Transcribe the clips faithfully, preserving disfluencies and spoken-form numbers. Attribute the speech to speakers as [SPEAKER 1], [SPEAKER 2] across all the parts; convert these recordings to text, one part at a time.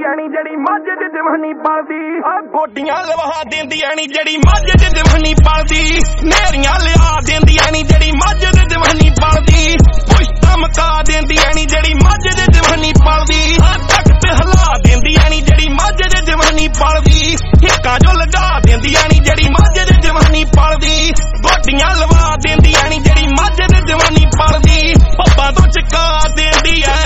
[SPEAKER 1] ਨੀ ਜਿਹੜੀ ਮੱਝ ਦੀ ਜਵਾਨੀ ਪਲਦੀ ਆ ਗੋਡੀਆਂ ਲਵਾ ਦਿੰਦੀਆਂ ਨੀ ਜਿਹੜੀ ਮੱਝ ਦੀ ਜਵਾਨੀ ਪਲਦੀ ਨੇਰੀਆਂ ਲਿਆ ਦਿੰਦੀਆਂ ਨੀ ਜਿਹੜੀ ਮੱਝ ਦੀ ਜਵਾਨੀ ਪਲਦੀ ਪੁਸ਼ਤਾ ਮਕਾ ਦਿੰਦੀਆਂ ਨੀ ਜਿਹੜੀ ਮੱਝ ਦੀ ਜਵਾਨੀ ਪਲਦੀ ਆ ਤਖਤ ਹਿਲਾ ਦਿੰਦੀਆਂ ਨੀ ਜਿਹੜੀ ਮੱਝ ਦੀ ਜਵਾਨੀ ਪਲਦੀ ਹਿੱਕਾਂ ਜੋ ਲਗਾ ਦਿੰਦੀਆਂ ਨੀ ਜਿਹੜੀ ਮੱਝ ਦੀ ਜਵਾਨੀ ਪਲਦੀ ਗੋਡੀਆਂ ਲਵਾ ਦਿੰਦੀਆਂ ਨੀ ਜਿਹੜੀ ਮੱਝ ਦੀ ਜਵਾਨੀ ਪਲਦੀ ਪੱਪਾਂ ਤੋਂ ਚਕਾ ਦਿੰਦੀ ਐ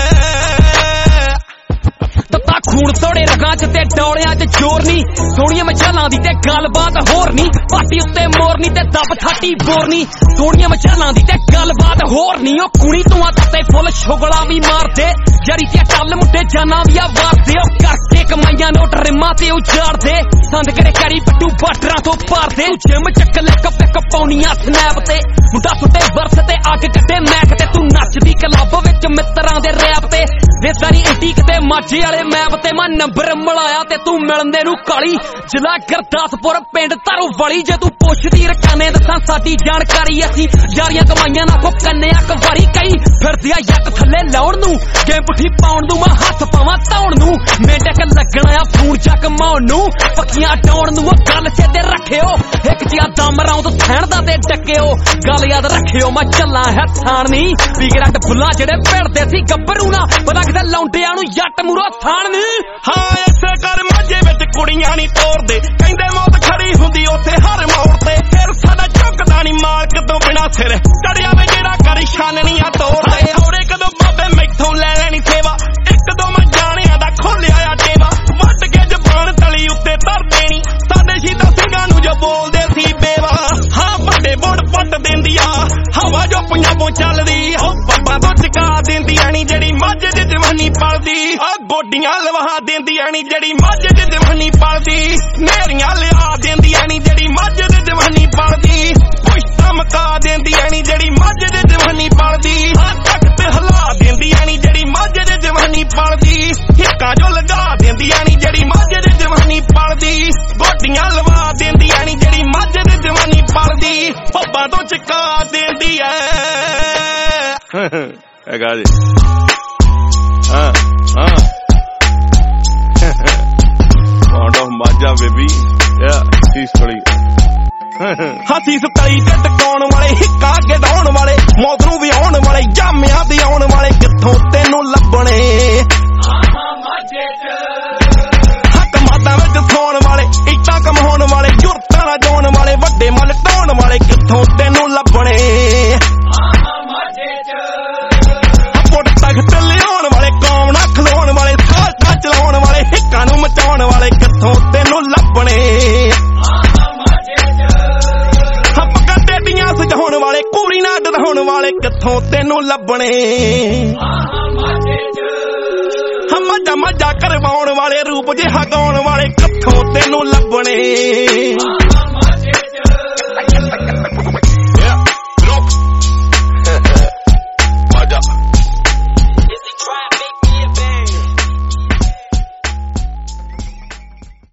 [SPEAKER 2] ਤੱਤਾ ਖੂਨ ਤੋੜੇ ਰਗਾਂ ਚ ਤੇ ਡੋਲਿਆਂ ਚ ਜ਼ੋਰ ਨੀ ਸੋਹਣੀਆਂ ਮਚਾਲਾਂ ਦੀ ਤੇ ਗੱਲਬਾਤ ਹੋਰ ਨੀ ਪਾਟੀ ਉੱਤੇ ਮੋਰਨੀ ਤੇ ਦੱਬ ਥਾਟੀ ਬੋਰਨੀ ਸੋਹਣੀਆਂ ਮਚਾਲਾਂ ਦੀ ਤੇ ਗੱਲਬਾਤ ਹੋਰ ਨੀ ਉਹ ਕੁੜੀ ਤੂੰ ਆ ਤੇ ਫੁੱਲ ਛੁਗਲਾ ਵੀ ਮਾਰਦੇ ਯਾਰੀ ਤੇ ਟੱਲ ਮੁੱਢੇ ਜਾਨਾਂ ਵੀ ਆ ਵਾਰਦੇ ਉਹ ਕਰਕੇ ਕਮਾਈਆਂ ਨੋਟ ਰਿਮਾਂ ਤੇ ਉਜਾੜਦੇ ਸੰਦ ਕਰੇ ਕਰੀ ਪੱਟੂ ਬਾਟਰਾਂ ਤੋਂ ਪਾਰਦੇ ਜਿਮ ਚੱਕ ਲੈ ਕੱਪੇ ਕਪਾਉਣੀਆਂ ਸਨੈਪ ਤੇ ਮੁੰਡਾ ਸੁੱਟੇ ਵਰਸ ਤੇ ਅੱਗ ਕੱਢੇ ਮੈਕ ਤੇ ਤੂੰ ਨੱਚਦੀ ਕਲੱਬ ਵਿੱਚ ਮਿੱਤਰਾਂ ਦੇ ਰੈਪ ਤੇ ਇਹ ਸਾਰੀ ਇੰਡੀਕ ਤੇ ਮਾਝੇ ਵਾਲੇ ਮੈਪ ਤੇ ਮੈਂ ਨੰਬਰ ਮਿਲਾਇਆ ਤੇ ਤੂੰ ਮਿਲਦੇ ਨੂੰ ਕਾਲੀ ਜ਼ਿਲ੍ਹਾ ਗੁਰਦਾਸਪੁਰ ਪਿੰਡ ਧਰੋ ਵਾਲੀ ਜੇ ਤੂੰ ਪੁੱਛਦੀ ਰਕਾਨੇ ਦੱਸਾਂ ਸਾਡੀ ਜਾਣਕਾਰੀ ਅਸੀਂ ਯਾਰੀਆਂ ਕਮਾਈਆਂ ਨਾ ਕੋ ਕੰਨਿਆ ਕਵਾਰੀ ਕਈ ਫਿਰਦੀ ਆ ਜੱਟ ਥੱਲੇ ਲਾਉਣ ਨੂੰ ਗੇ ਪੁੱਠੀ ਪਾਉਣ ਨੂੰ ਮੈਂ ਹੱਥ ਪਾਵਾਂ ਧੌਣ ਨੂੰ ਮੇਟਕ ਲੱਗਣਾ ਆ ਫੋਨ ਚੱਕ ਮਾਉਣ ਨੂੰ ਪੱਕੀਆਂ ਡਾਉਣ ਨੂੰ ਉਹ ਗੱਲ ਸਿੱਧੇ ਰੱਖਿਓ ਇੱਕ ਜਿਹਾ ਦਮ ਰੌਂਦ ਥੈਣਦਾ ਤੇ ਡੱਕਿਓ ਗੱਲ ਯਾਦ ਰੱਖਿਓ ਮੈਂ ਚੱਲਾਂ ਹੈ ਥਾਣ ਨਹੀਂ ਬਿਗਰਟ ਬੁੱਲਾ ਜਿਹੜੇ ਭਿੜਦੇ ਸੀ ਗੱਭਰੂ ਨਾ ਪਤਾ ਕਿਤੇ ਲੌਂਡਿਆਂ ਨੂੰ ਜੱਟ ਮੂਰੋ ਥਾਣ ਨਹੀਂ
[SPEAKER 1] ਹਾਂ ਇਸੇ ਕਰ ਮਾਝੇ ਵਿੱਚ ਕੁੜੀਆਂ ਨਹੀਂ ਤੋਰਦੇ ਕਹਿੰਦੇ ਮੌਤ ਖੜੀ ਹੁੰਦੀ ਉੱਥੇ ਹਰ ਮੋੜ ਤੇ ਫਿਰ ਸਾਡਾ ਝੁਕਦਾ ਨਹੀਂ ਮਾਲਕ ਤੋਂ ਬਿਨਾ ਸਿਰ ਚੜਿਆ ਵੇ ਜਿਹੜਾ ਕਰੀ ਛਾਨਣੀਆਂ ਤੋੜਦੇ ਹੋਰੇ ਕਦੋਂ ਬਾਬੇ ਮੈਥੋਂ ਲੈ ਲੈਣੀ ਸੇਵਾ ਇੱਕ ਦੋ ਮੈਂ ਜਾਣਿਆਂ ਦਾ ਖੋਲਿਆ ਆ ਟੇਵਾ ਵੱਟ ਕੇ ਜ਼ਬਾਨ ਤਲੀ ਉੱਤੇ ਧਰ ਦੇਣੀ ਸਾਡੇ ਸ਼ਹੀਦਾਂ ਸਿੰਘਾਂ ਨੂੰ ਜੋ ਬੋਲਦੇ ਸੀ ਬੇਵਾ ਹਾਂ ਵੱਡੇ ਬੁੜ ਪੁੱਟ ਦਿੰਦੀ ਆ ਹਵਾ ਜੋ ਪੰਜਾਬੋਂ ਚੱਲਦੀ ਉਹ ਬੱਬਾ ਤੋਂ ਚਕਾ ਦਿੰਦੀਆਂ ਨੀ ਜਿਹੜੀ ਮੱਝ ਦੀ ਜਵਾਨੀ ਪਲਦੀ ਆ ਗੋਡੀਆਂ ਲਵਾ ਦਿੰਦੀਆਂ ਨੀ ਜਿਹੜੀ ਮੱਝ ਦੀ ਜਵਾਨੀ ਪਲਦੀ ਨੇਰੀਆਂ ਲਿਆ ਦਿੰਦੀਆਂ ਨੀ ਜਿਹੜੀ ਮੱਝ ਦੀ ਜਵਾਨੀ ਪਲਦੀ ਪੁਸ਼ਤਾ ਮਕਾ ਦਿੰਦੀਆਂ ਨੀ ਜਿਹੜੀ ਮੱਝ ਦੀ ਜਵਾਨੀ ਪਲਦੀ ਆ ਤਖਤ ਹਿਲਾ ਦਿੰਦੀਆਂ ਨੀ ਜਿਹੜੀ ਮੱਝ ਦੀ ਜਵਾਨੀ ਪਲਦੀ ਹਿੱਕਾਂ ਜੋ ਲਗਾ ਦਿੰਦੀਆਂ ਨੀ ਜਿਹੜੀ ਮੱਝ ਦੀ ਜਵਾਨੀ ਪਲਦੀ ਗੋਡੀਆਂ ਲਵਾ ਦਿੰਦੀਆਂ ਨੀ ਜਿਹੜੀ ਮੱਝ ਦੀ ਜਵਾਨੀ ਪਲਦੀ ਪੱਬਾਂ ਤੋਂ ਚਕਾ ਦਿੰਦੀ ਐ ਹੈਗਾ ਜੀ ਹਾਂ ਹਾਂ Sound of Maja baby yeah she's pretty ਹਾਥੀ ਸਤਾਈ ਤੇ ਟਕਾਉਣ ਵਾਲੇ ਹਿੱਕਾ ਅੱਗੇ ਡਾਉਣ ਵਾਲੇ ਮੌਤ ਨੂੰ ਵਿਆਉਣ ਵਾਲੇ ਜਾਮਿਆਂ ਦੇ ਆਉਣ ਵਾਲੇ ਕਿੱਥੋਂ ਤੈਨੂੰ ਲੱਭਣੇ ਹੱਕ ਮਾਤਾ ਵਿੱਚ ਸੌਣ ਵਾਲੇ ਇੱਟਾਂ ਕਮਾਉਣ ਵਾਲੇ ਜੁਰਤਾਂ ਨਾਲ ਜੋਣ ਵਾਲੇ ਵੱਡੇ ਮੱਲ ਢਾਉਣ ਵਾਲੇ ਕਿੱਥੋਂ ਤੈਨੂੰ ਲੱਭਣੇ ਪੁੱਟ ਤਖਤ ਲਿਆਉਣ ਵਾਲੇ ਕੌਮ ਨਾ ਖਲੋਣ ਵਾਲੇ ਸਾਹ ਚਲਾਉਣ ਵਾਲੇ ਹਿੱਕਾਂ ਨੂੰ ਮਚਾਉਣ ਵਾਲੇ ਕਿੱਥੋਂ ਤੈਨੂੰ ਲੱਭਣੇ ਸਜਾਉਣ ਵਾਲੇ ਕੂੜੀ ਨਾ ਡਰਾਉਣ ਵਾਲੇ ਕਿੱਥੋਂ ਤੈਨੂੰ ਲੱਭਣੇ ਮੱਝਾ ਮੱਝਾ ਕਰਵਾਉਣ ਵਾਲੇ ਰੂਪ ਜਿਹਾ ਗਾਉਣ ਵਾਲੇ ਕਿੱਥੋਂ ਤੈਨੂੰ ਲੱਭਣੇ।